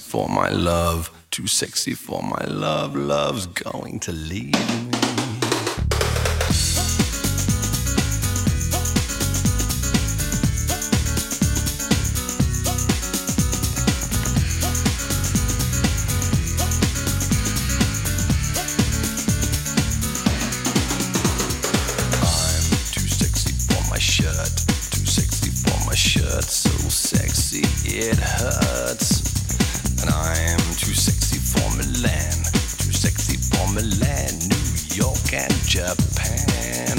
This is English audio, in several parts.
for my love, too sexy for my love. Love's going to leave me. So sexy it hurts, and I'm too sexy for Milan, too sexy for Milan, New York and Japan.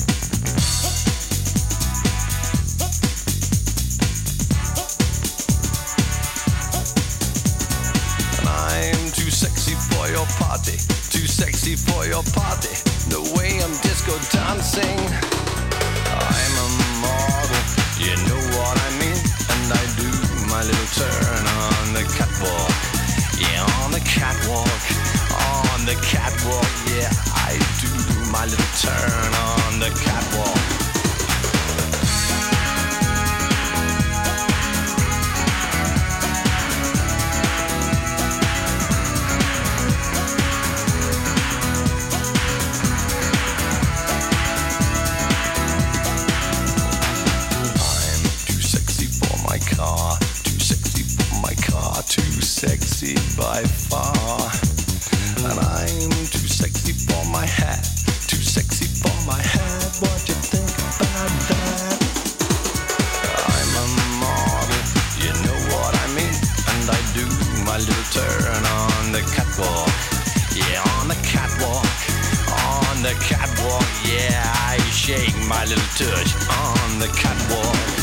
And I'm too sexy for your party, too sexy for your party, the way I'm disco dancing. I'm a model, you know what I mean, and I do my little turn on the catwalk. Yeah, on the catwalk, on the catwalk. Yeah, I do my little turn on the catwalk. Too sexy by far. And I'm too sexy for my hat, too sexy for my hat. What you think about that? I'm a model, you know what I mean, and I do my little turn on the catwalk. Yeah, on the catwalk, on the catwalk. Yeah, I shake my little tush on the catwalk.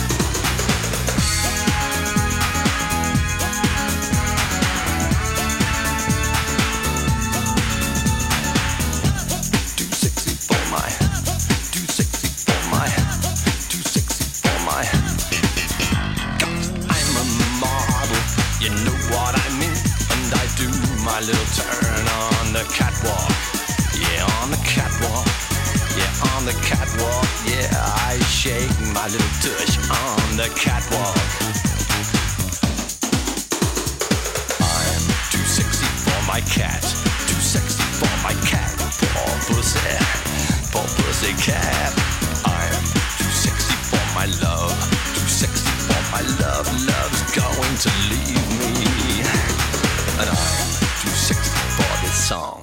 My little turn on the catwalk. Yeah, on the catwalk. Yeah, on the catwalk. Yeah, I shake my little tush on the catwalk. I'm too sexy for my cat, too sexy for my cat. Poor pussy cat. I'm too sexy for my love, too sexy for my love. Love's going to leave me, and I'm too sexy for this song.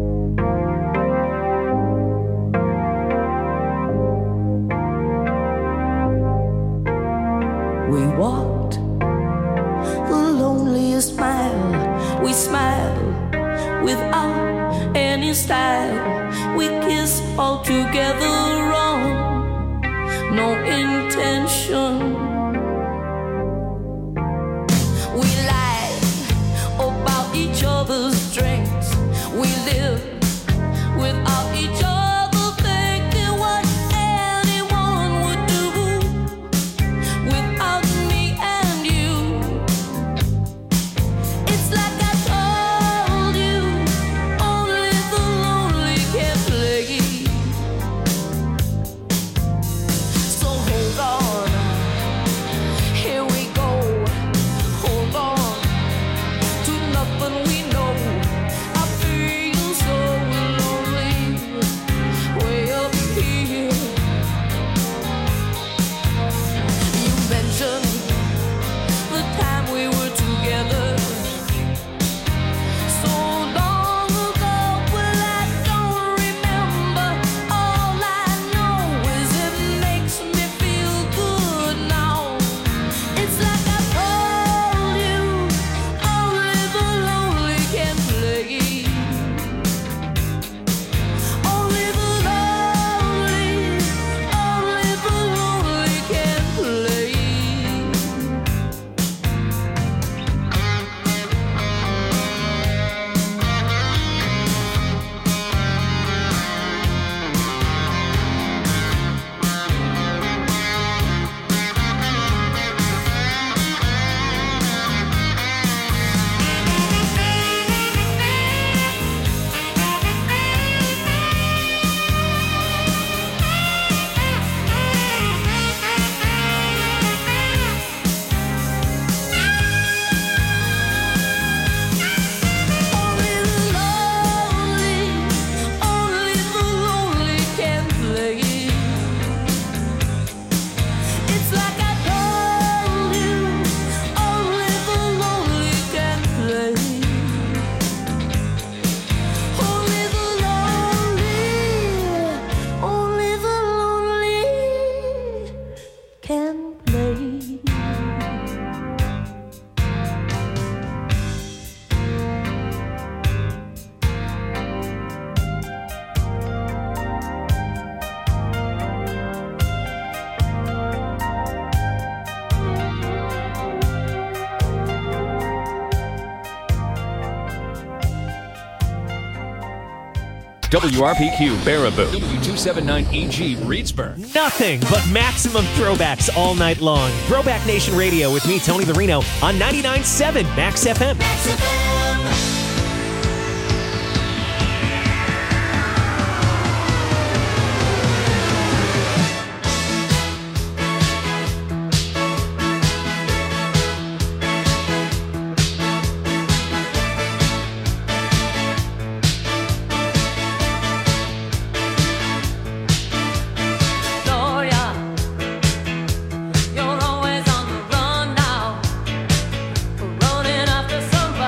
We walked the loneliest mile. We smiled without any style. We kissed all together wrong, no intention. We lied about each other's strengths. We live without each other, thinking what anyone would do without me and you. It's like I told you, only the lonely can play. So hold on WRPQ Baraboo. W279EG Reedsburg. Nothing but maximum throwbacks all night long. Throwback Nation Radio with me, Tony the Reno, on 99.7 Max FM. You're always on the run now, running after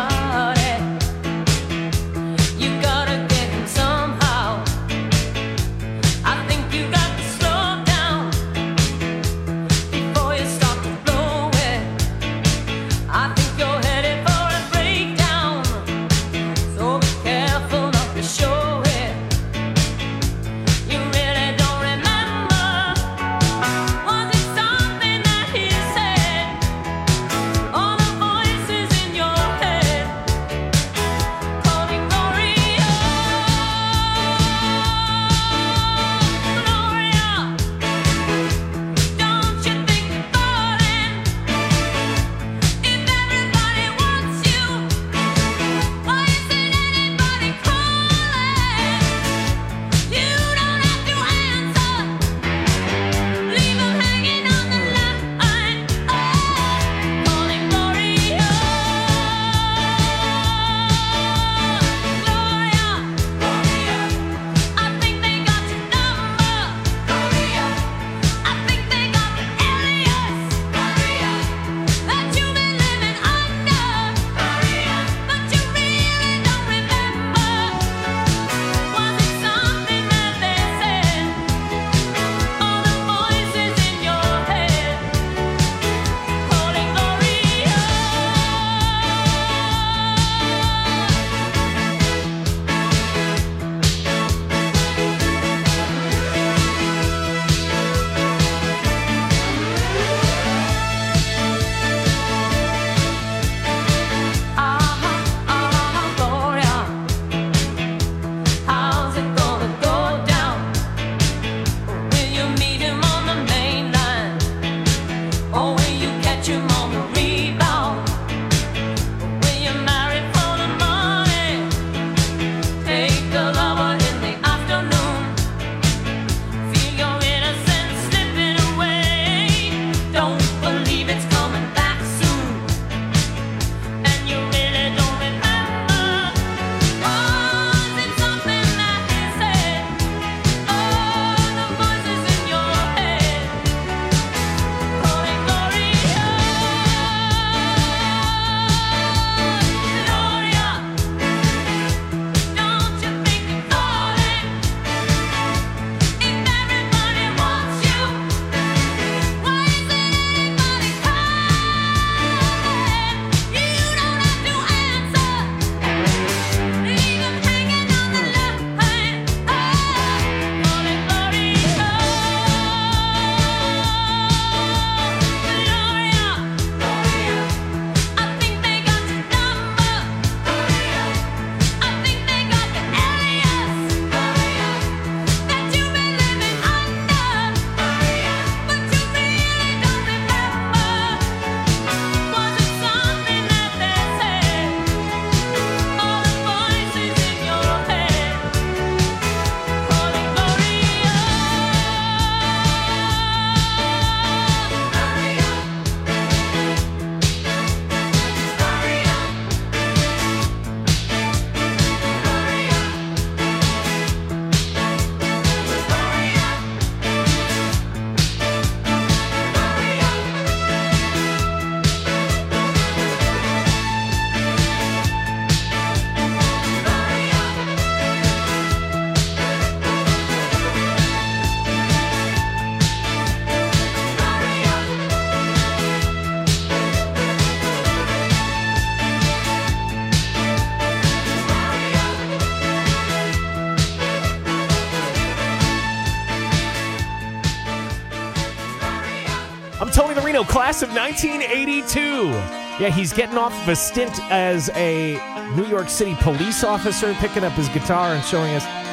I'm Tony the Reno, class of 1982. Yeah, he's getting off of a stint as a New York City police officer, picking up his guitar and showing us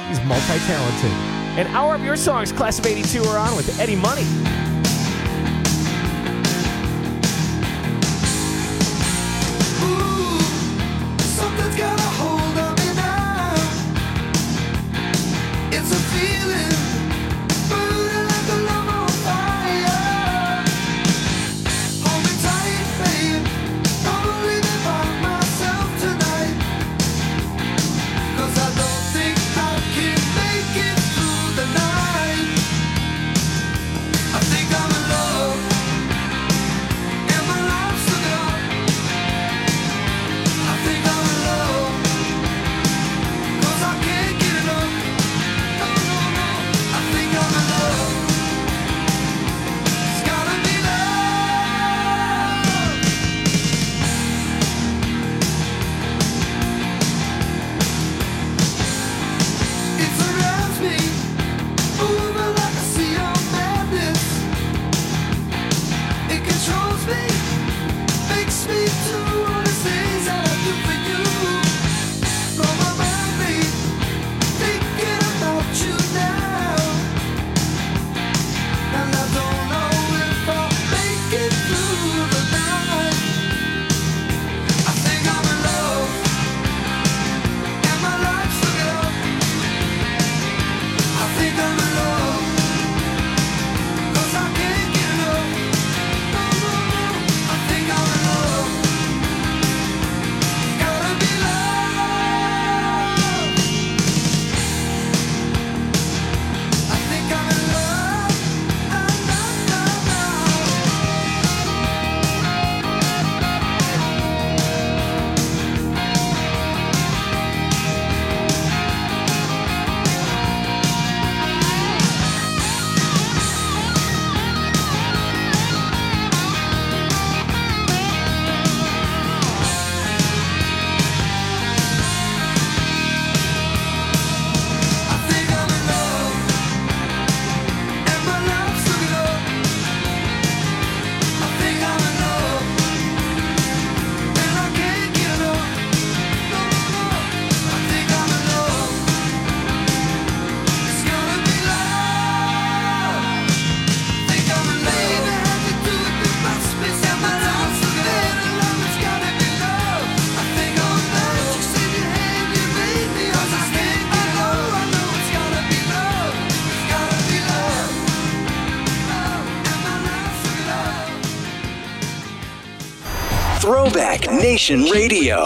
He's multi-talented. An hour of your songs, Class of 82 are on with Eddie Money. Something's got a hold on me now. It's a feeling, burning like a love on fire. Hold me tight, babe. Don't leave me by myself tonight. 'Cause I don't think I can make it through the night. I think I'm in love, and my life's a gun. I think I'm in love, 'cause I can't get enough. No, no, no. I think I'm in love. It's gotta be love. It surrounds me, moving like a sea of madness. It controls me, makes me do all the things that I do for you. Blow my mind, babe, thinking about you now. And I don't know if I'll make it through the night. I think I'm in love, and my life's a girl. I think I'm in love, 'cause I can't get enough. No, no, no. I think I'm in love. Gotta be love. I think I'm in love. I think I'm in love, and my life's a girl. I think I'm in love, and I can't get enough. No, no, no. I think I'm in love. It's gonna be love. Think I'm in love. Baby, had to do it with my space and my life's a girl. Love, it's gotta be love. I think I'm in love. You said you had, you made me, 'cause I can't get enough. I know it's gotta be love. It's gotta be love. Love, and my life's a girl. Throwback Nation Radio.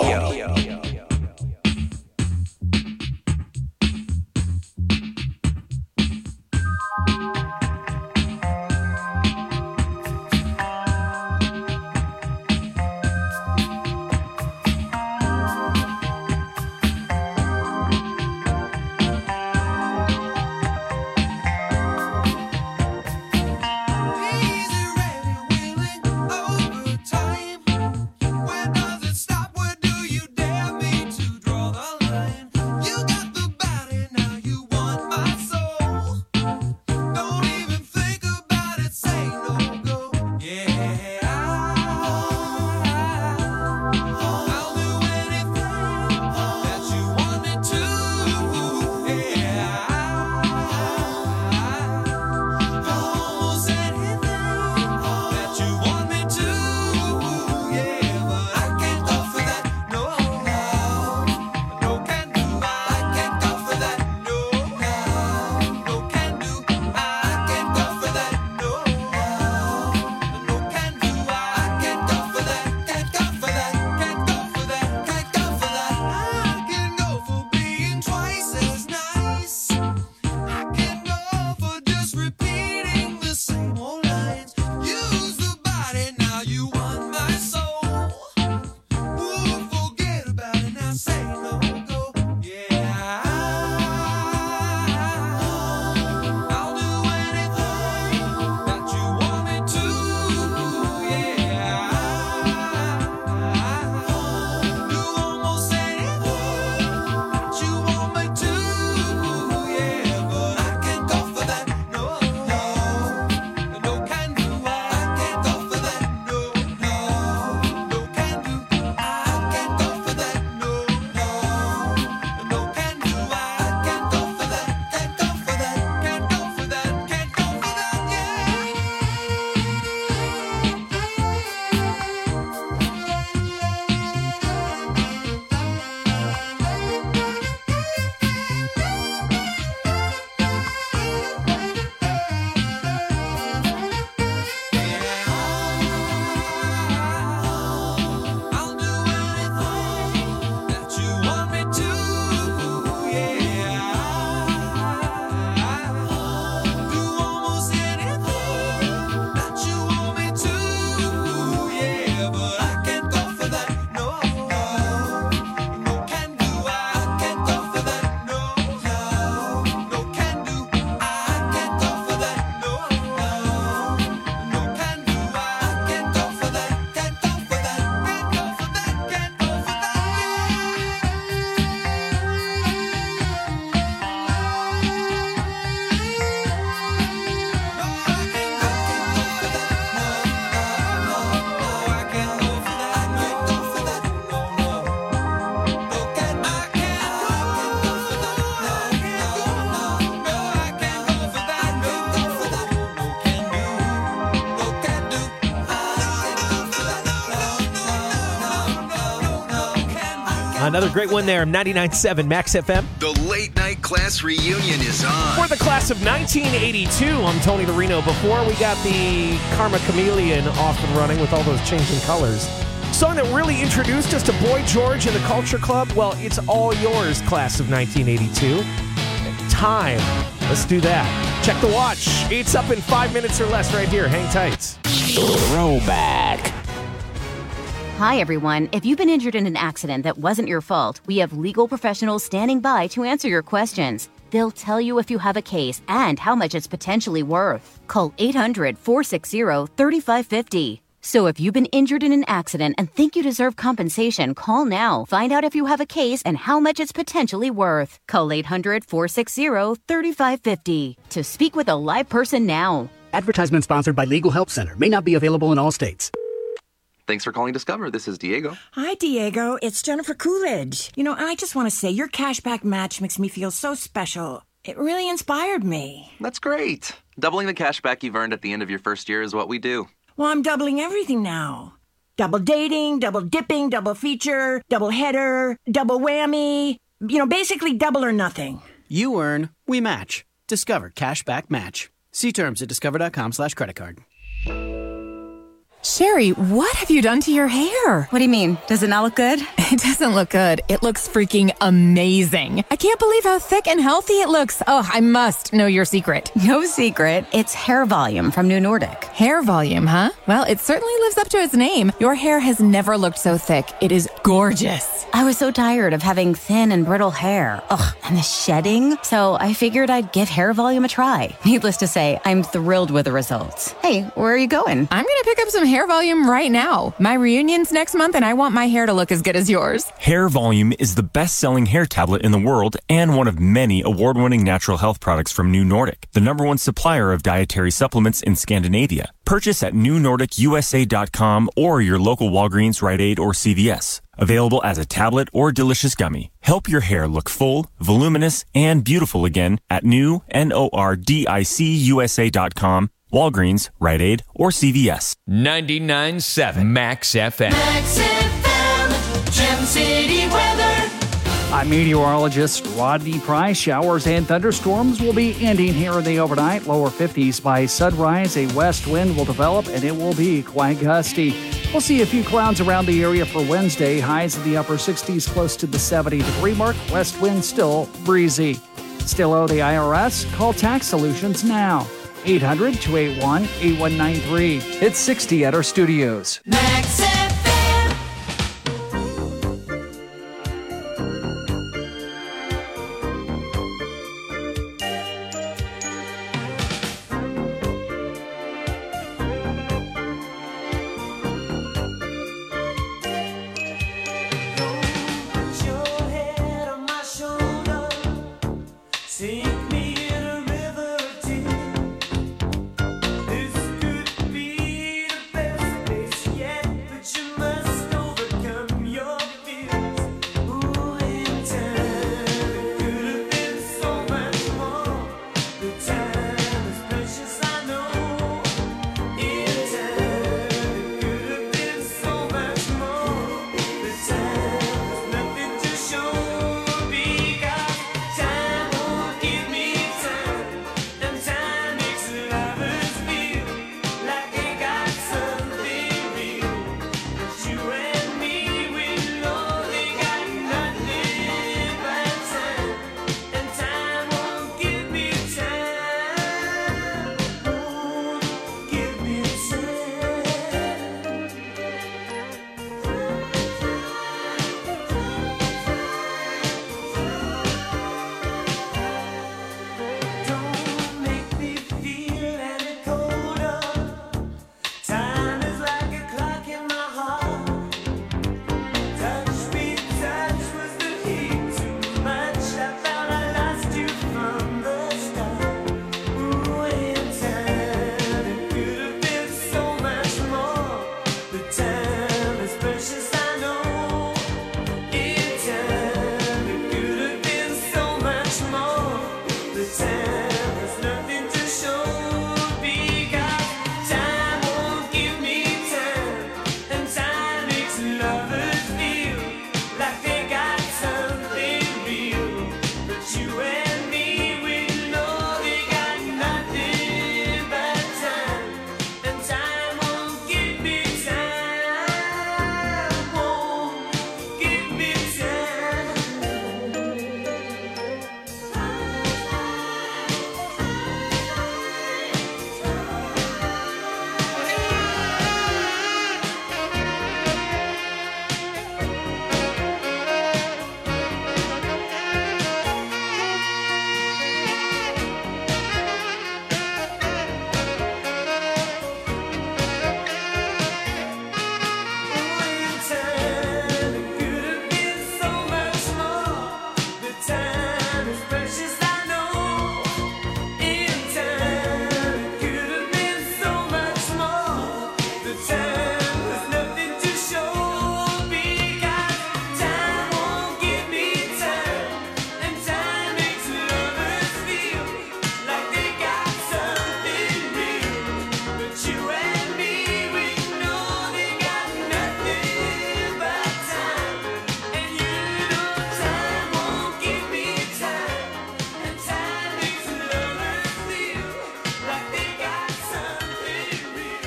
Easy, ready, willing, overtime. Where does it stop? Where do you Another great one there, 99.7 Max FM. The late night class reunion is on. For the class of 1982, I'm Tony the Reno. Before we got the Karma Chameleon off and running with all those changing colors. Song that really introduced us to Boy George and the Culture Club. Well, it's all yours, class of 1982. Time. Let's do that. Check the watch. It's up in 5 minutes or less right here. Hang tight. Throwback. Hi, everyone. If you've been injured in an accident that wasn't your fault, we have legal professionals standing by to answer your questions. They'll tell you if you have a case and how much it's potentially worth. Call 800-460-3550. So if you've been injured in an accident and think you deserve compensation, call now. Find out if you have a case and how much it's potentially worth. Call 800-460-3550 to speak with a live person now. Advertisement sponsored by Legal Help Center. May not be available in all states. Thanks for calling Discover. This is Diego. Hi, Diego. It's Jennifer Coolidge. I just want to say your cashback match makes me feel so special. It really inspired me. That's great. Doubling the cashback you've earned at the end of your first year is what we do. Well, I'm doubling everything now. Double dating, double dipping, double feature, double header, double whammy. Basically double or nothing. You earn, we match. Discover Cashback Match. See terms at discover.com/creditcard. Sherry, what have you done to your hair? What do you mean? Does it not look good? It doesn't look good. It looks freaking amazing. I can't believe how thick and healthy it looks. Oh, I must know your secret. No secret. It's Hair Volume from New Nordic. Hair volume, huh? Well, it certainly lives up to its name. Your hair has never looked so thick. It is gorgeous. I was so tired of having thin and brittle hair. Ugh, and the shedding. So I figured I'd give Hair Volume a try. Needless to say, I'm thrilled with the results. Hey, where are you going? I'm going to pick up some Hair Volume right now. My reunion's next month and I want my hair to look as good as yours. Hair Volume is the best-selling hair tablet in the world and one of many award-winning natural health products from New Nordic, the #1 supplier of dietary supplements in Scandinavia. Purchase at newnordicusa.com or your local Walgreens, Rite Aid, or CVS. Available as a tablet or delicious gummy. Help your hair look full, voluminous, and beautiful again at newnordicusa.com, Walgreens, Rite Aid, or CVS. 99.7 Max FM. Max FM, Gem City weather. I'm meteorologist Rodney Price. Showers and thunderstorms will be ending here in the overnight. Lower 50s by sunrise. A west wind will develop and it will be quite gusty. We'll see a few clouds around the area for Wednesday. Highs in the upper 60s close to the 70-degree mark. West wind still breezy. Still owe the IRS? Call Tax Solutions now. 800-281-8193. It's 60 at our studios. Max FM. Give me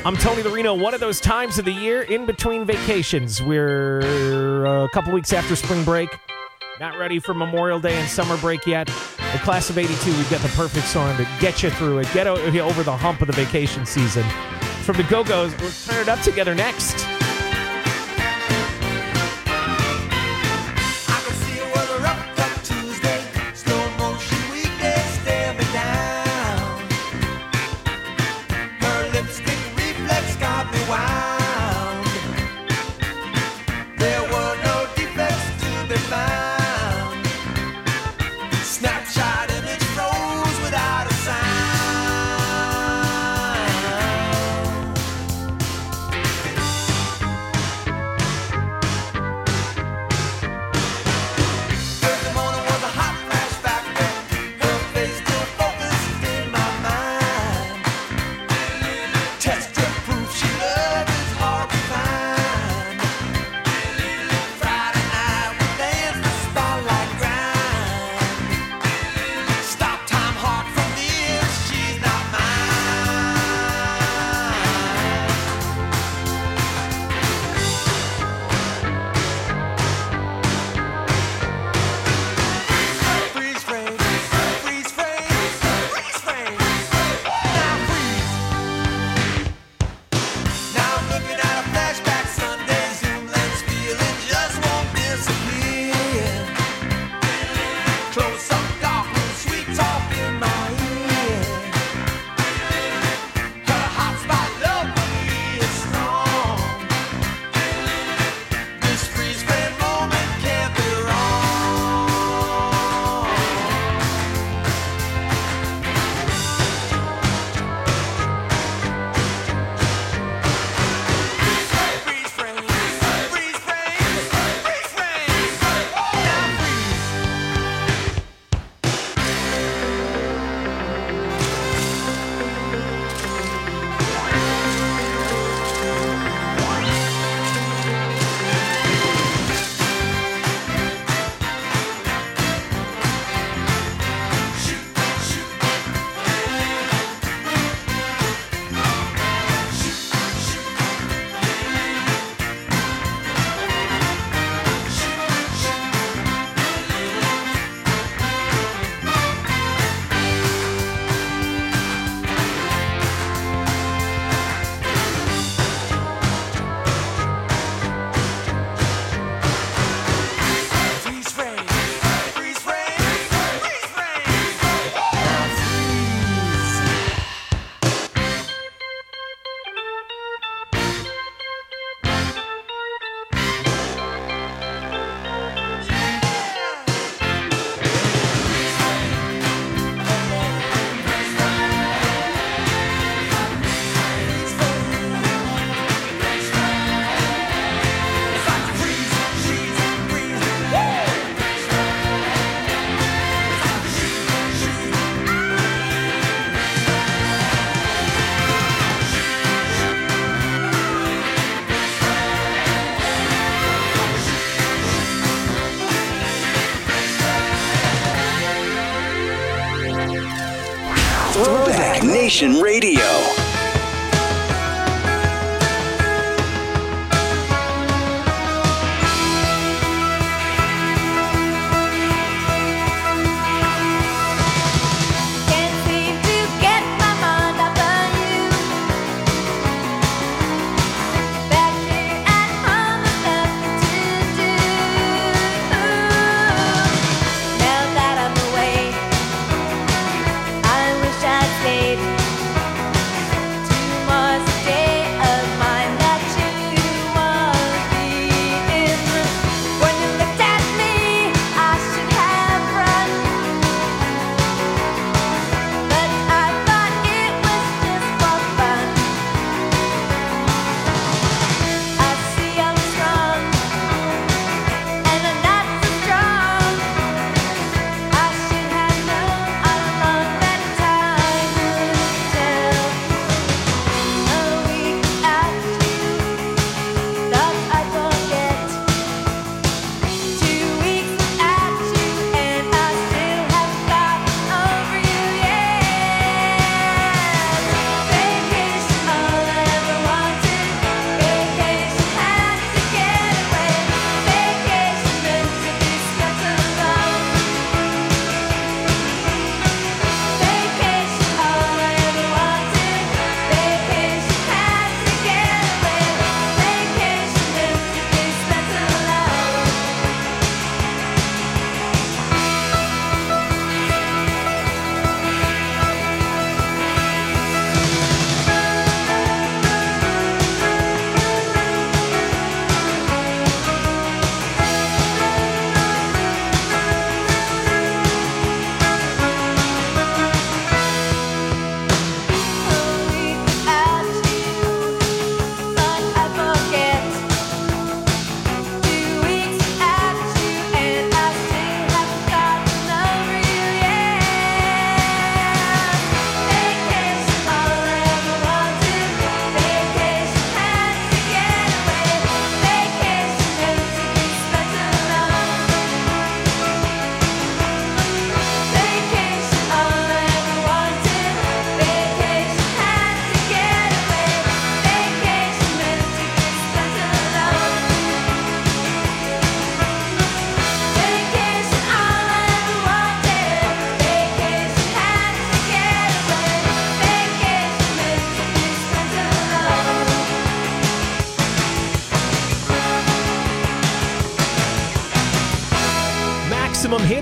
I'm Tony the Reno. One of those times of the year in between vacations. We're a couple weeks after spring break. Not ready for Memorial Day and summer break yet. The class of 82, we've got the perfect song to get you through it, get over the hump of the vacation season. From the Go-Go's, let's turn it up together next. Throwback Nation Radio. I wish I'd stayed.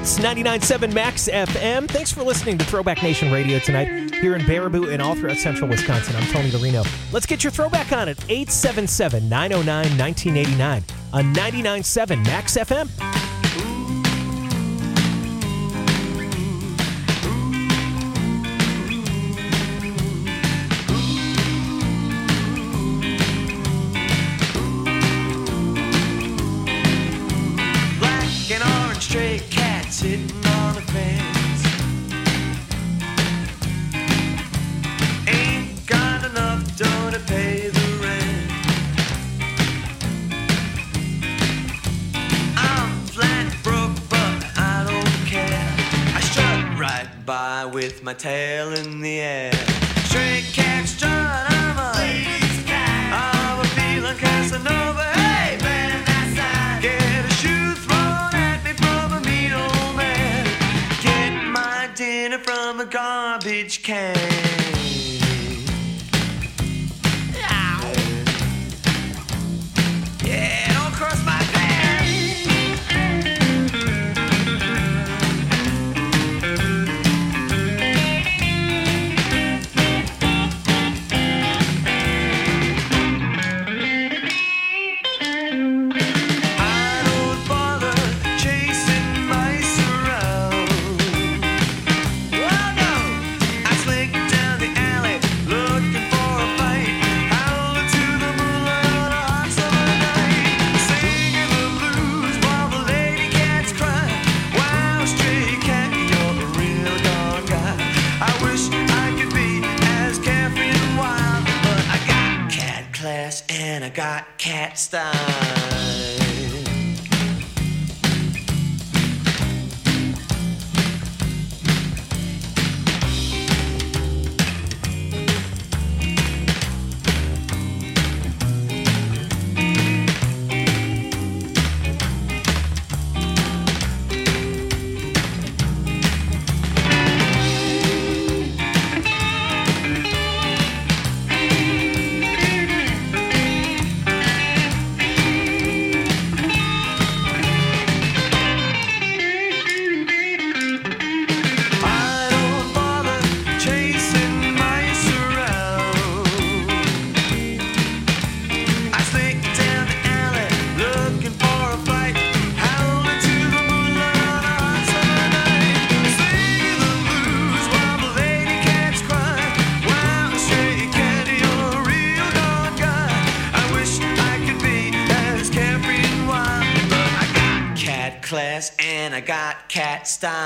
It's 99.7 Max FM. Thanks for listening to Throwback Nation Radio tonight here in Baraboo and all throughout central Wisconsin. I'm Tony Larino. Let's get your throwback on at 877-909-1989 on 99.7 Max FM. Stray cat sitting on a fence. Ain't got enough dough to pay the rent. I'm flat broke, but I don't care. I strut right by with my tail in the air. Stray cat strut, I'm a lazy cat. I'm a feeling Casanova. Hey, man, that's that. Get a shoe thrown at me from a mean old man. Get my dinner from a garbage can. Yeah, don't cross my and I got cat style. Class and I got cat style.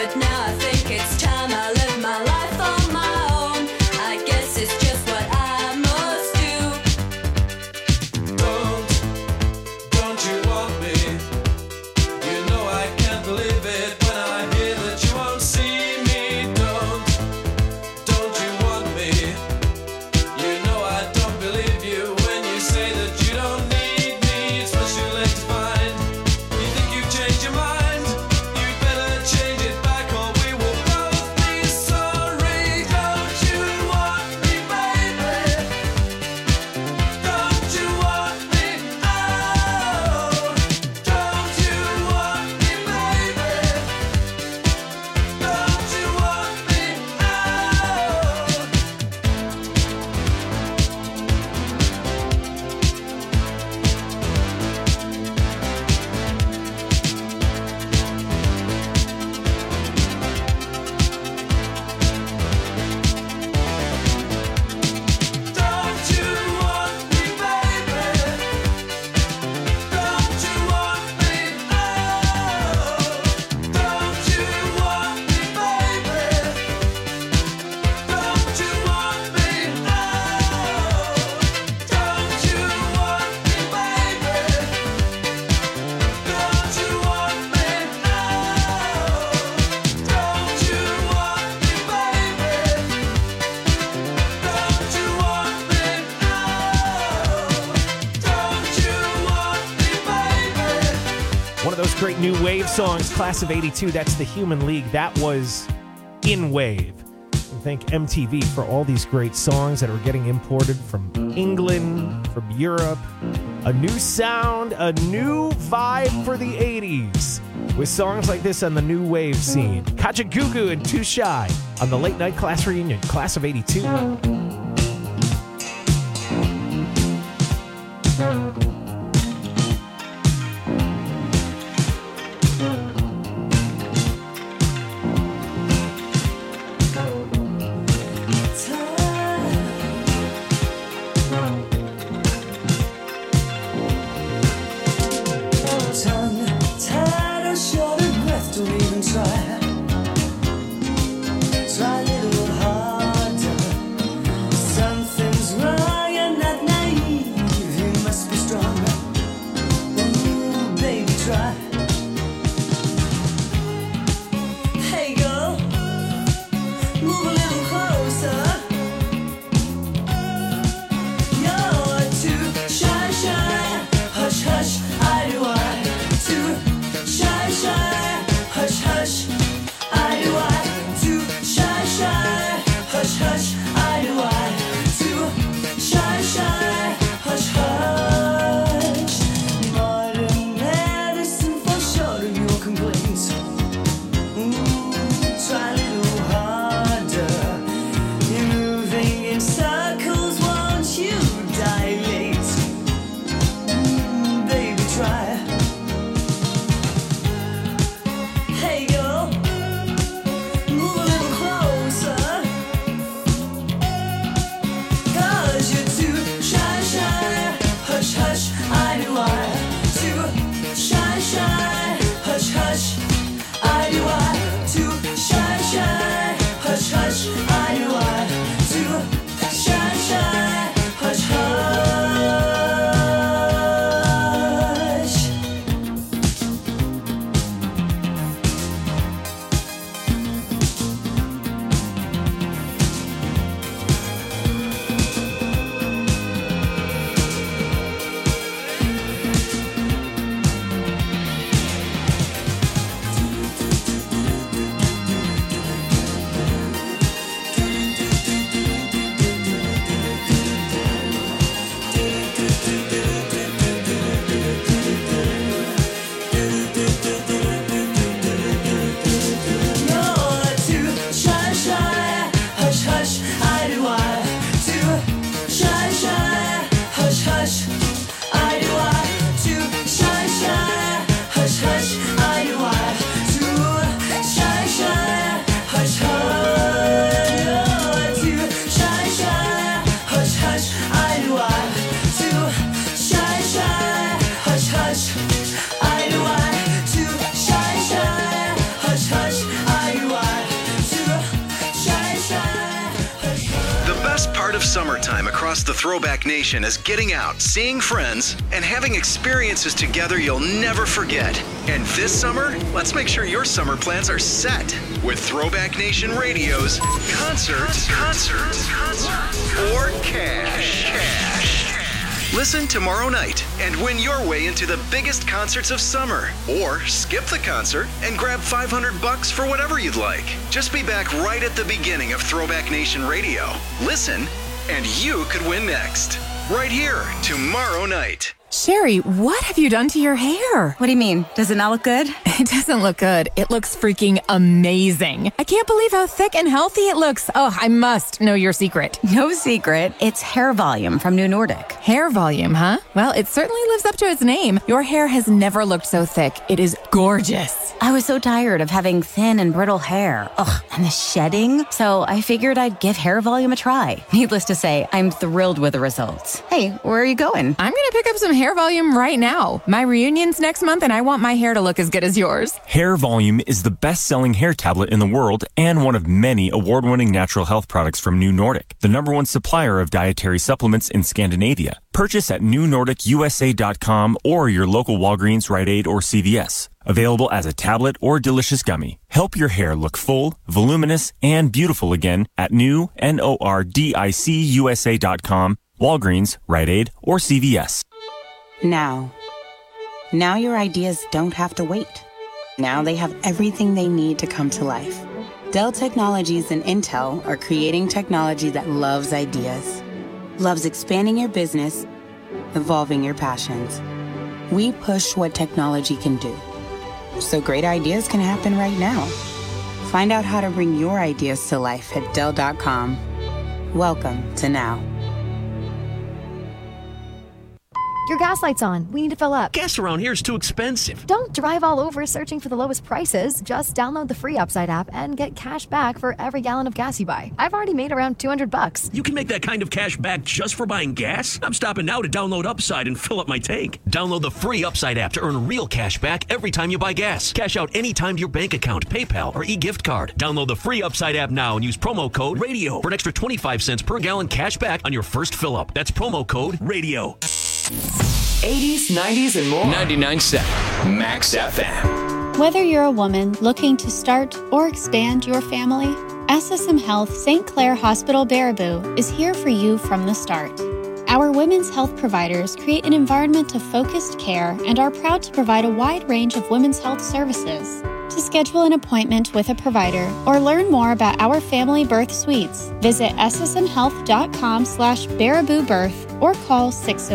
but now I think it's time I live my life on my own. I guess it's just what I must do. Don't you want me? You know I can't believe it when I hear that you won't see me. Don't you want me? You know I don't believe you when you say that you don't need me. It's much too late to find. You think you've changed your mind? You'd better change it back or we will both be sorry. Don't you want me, baby? Don't you want me? Oh, don't you want me, baby? Don't you want me? Oh. Don't you want me, baby? Don't you want me? Oh, don't you want me, baby? Don't you want me? Oh, don't you want me, baby? Don't you want me? Oh, don't you want me, baby? Don't you want me? Don't you want me, baby? One of those great new wave songs, Class of 82, that's the Human League. That was in wave. And thank MTV for all these great songs that are getting imported from England, from Europe. A new sound, a new vibe for the 80s. With songs like this on the new wave scene. Kajagoogoo and Too Shy on the Late Night Class Reunion, Class of 82. Tongue tied or short of breath, don't even try. Try a little harder. of summertime across the Throwback Nation is getting out, seeing friends, and having experiences together you'll never forget. And this summer, let's make sure your summer plans are set with Throwback Nation Radio's Concerts or Cash. Listen tomorrow night and win your way into the biggest concerts of summer. Or skip the concert and grab $500 for whatever you'd like. Just be back right at the beginning of Throwback Nation Radio. Listen, and you could win next. Right here, tomorrow night. Sherry, what have you done to your hair? What do you mean? Does it not look good? It doesn't look good. It looks freaking amazing. I can't believe how thick and healthy it looks. Oh, I must know your secret. No secret. It's Hair Volume from New Nordic. Hair volume, huh? Well, it certainly lives up to its name. Your hair has never looked so thick. It is gorgeous. I was so tired of having thin and brittle hair. Ugh, and the shedding. So I figured I'd give Hair Volume a try. Needless to say, I'm thrilled with the results. Hey, where are you going? I'm going to pick up some Hair Volume right now. My reunion's next month and I want my hair to look as good as yours. Hair Volume is the best-selling hair tablet in the world and one of many award-winning natural health products from New Nordic, the #1 supplier of dietary supplements in Scandinavia. Purchase at newnordicusa.com or your local Walgreens, Rite Aid, or CVS. Available as a tablet or delicious gummy. Help your hair look full, voluminous, and beautiful again at newnordicusa.com, Walgreens, Rite Aid, or CVS. Now your ideas don't have to wait. Now they have everything they need to come to life. Dell Technologies and Intel are creating technology that loves ideas, loves expanding your business, evolving your passions. We push what technology can do, so great ideas can happen right now. Find out how to bring your ideas to life at Dell.com. Welcome to Now. Your gas light's on. We need to fill up. Gas around here is too expensive. Don't drive all over searching for the lowest prices. Just download the free Upside app and get cash back for every gallon of gas you buy. I've already made around $200. You can make that kind of cash back just for buying gas? I'm stopping now to download Upside and fill up my tank. Download the free Upside app to earn real cash back every time you buy gas. Cash out anytime to your bank account, PayPal, or e-gift card. Download the free Upside app now and use promo code RADIO for an extra 25 cents per gallon cash back on your first fill up. That's promo code RADIO. 80s, 90s, and more. 99.7 Max FM. Whether you're a woman looking to start or expand your family, SSM Health St. Clair Hospital Baraboo is here for you from the start. Our women's health providers create an environment of focused care and are proud to provide a wide range of women's health services. To schedule an appointment with a provider or learn more about our family birth suites, visit ssmhealth.com/Baraboo Birth or call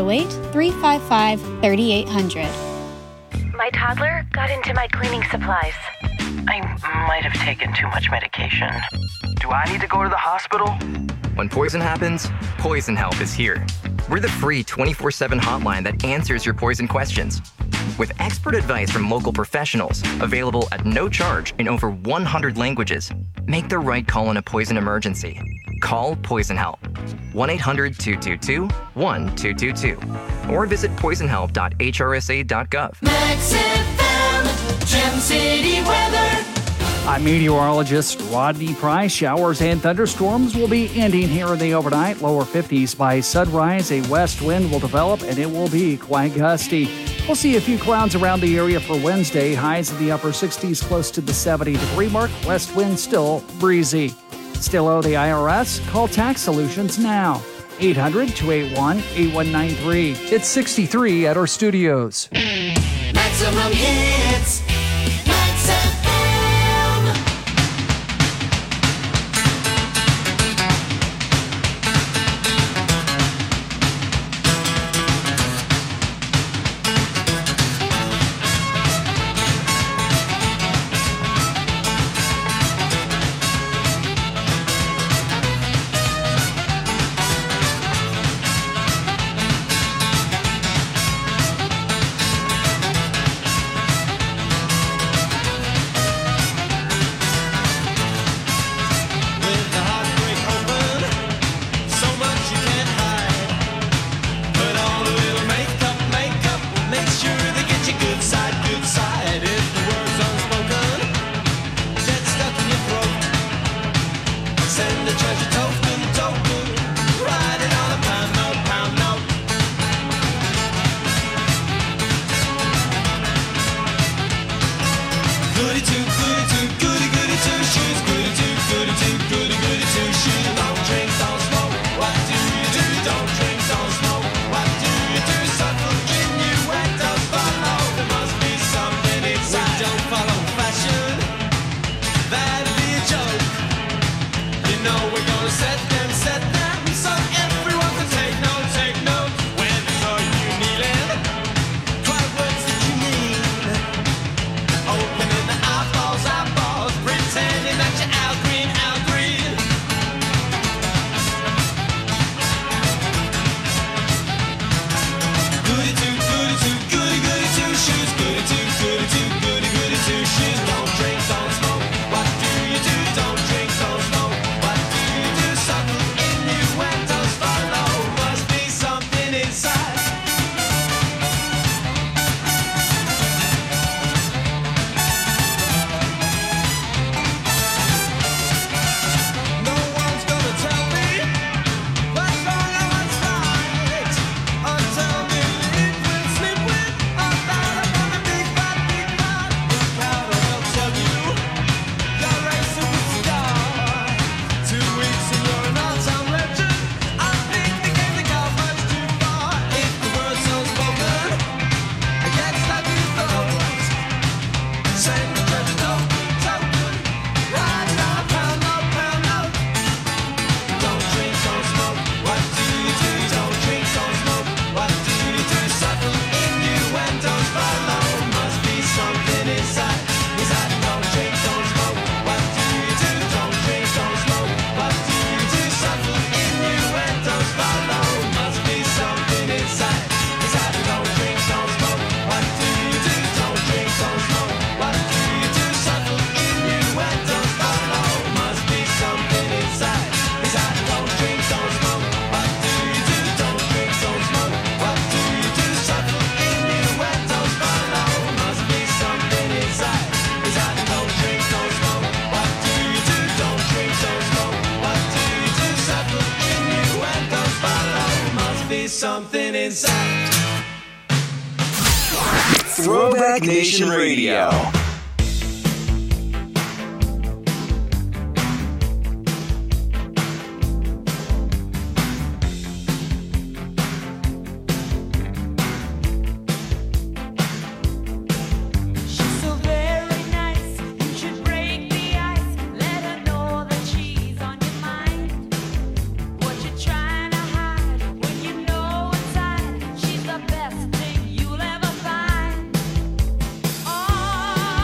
608-355-3800. My toddler got into my cleaning supplies. I might have taken too much medication. Do I need to go to the hospital? When poison happens, Poison Help is here. We're the free 24/7 hotline that answers your poison questions. With expert advice from local professionals, available at no charge in over 100 languages, make the right call in a poison emergency. Call Poison Help. 1-800-222-1222. Or visit poisonhelp.hrsa.gov. Max FM, Gem City weather. I'm meteorologist Rodney Price. Showers and thunderstorms will be ending here in the overnight. Lower 50s by sunrise. A west wind will develop and it will be quite gusty. We'll see a few clouds around the area for Wednesday. Highs in the upper 60s close to the 70-degree mark. West wind still breezy. Still owe the IRS? Call Tax Solutions now. 800-281-8193. It's 63 at our studios. Maximum hits. Max FM. Send the treasure token, right something inside. Throwback Nation Radio. She's the best thing you'll ever find. Oh,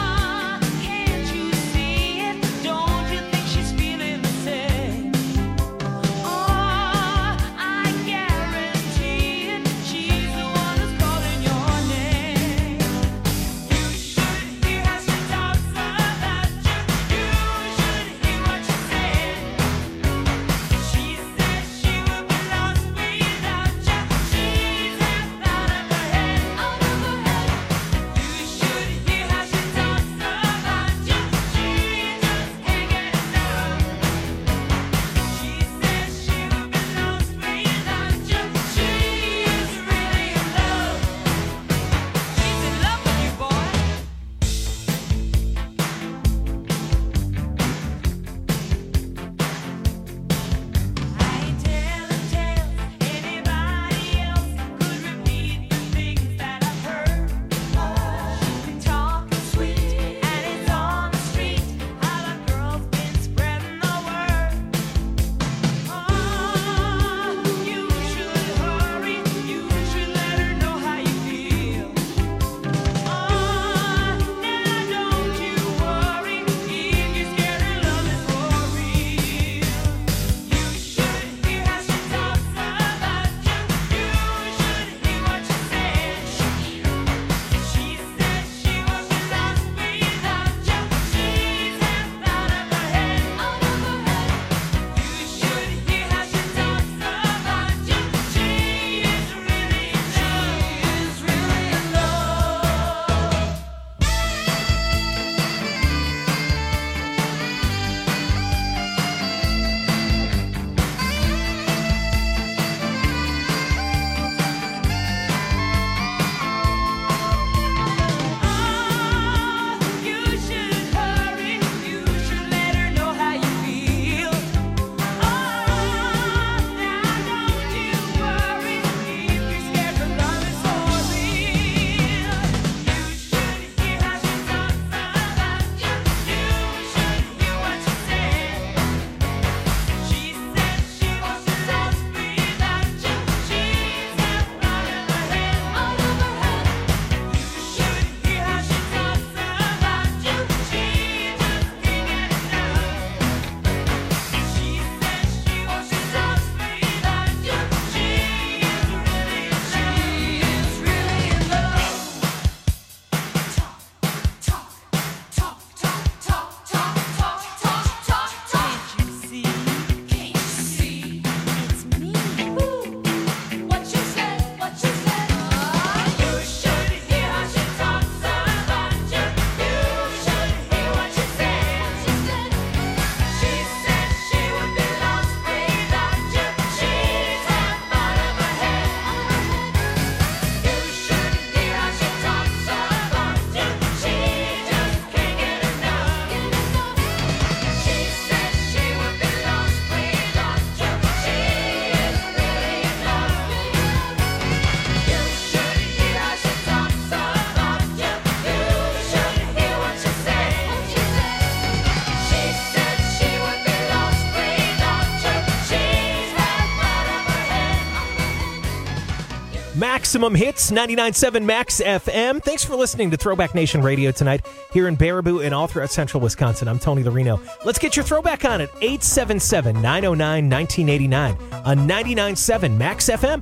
Maximum Hits, 99.7 Max FM. Thanks for listening to Throwback Nation Radio tonight here in Baraboo and all throughout central Wisconsin. I'm Tony the Reno. Let's get your throwback on at 877-909-1989 on 99.7 Max FM.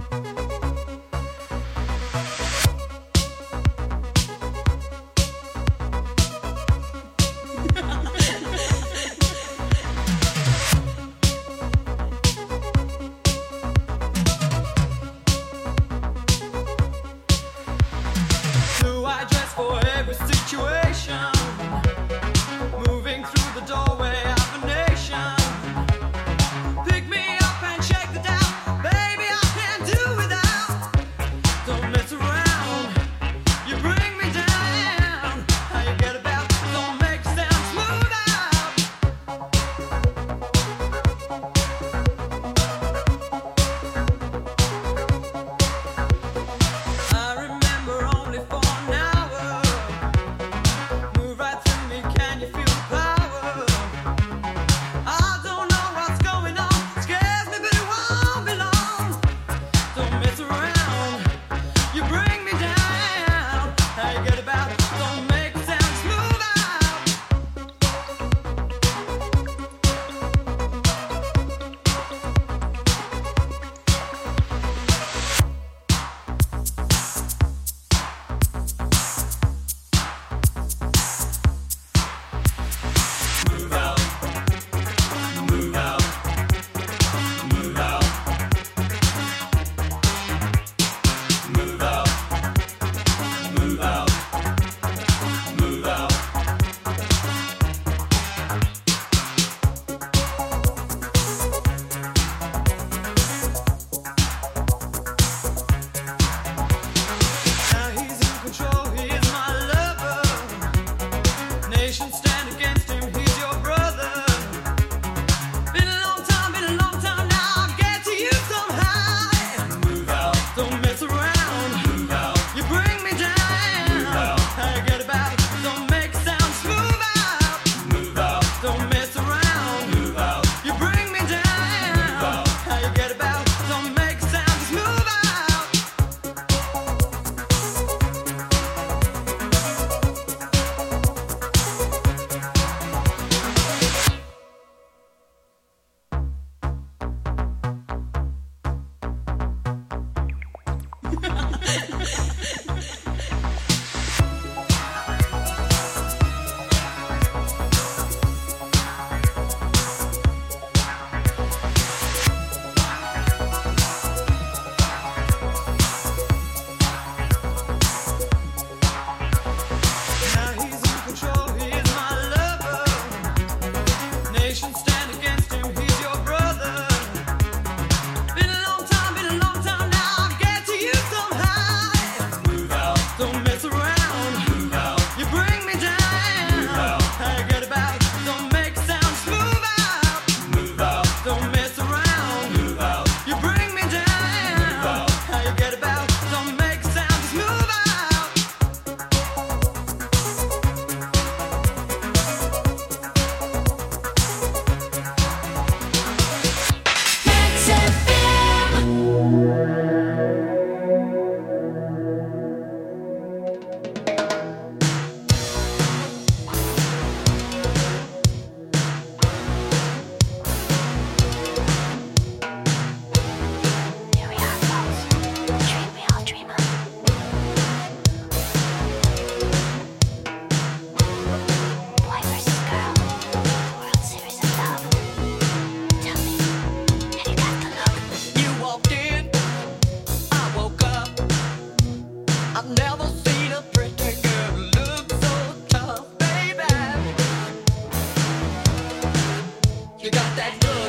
You got that good.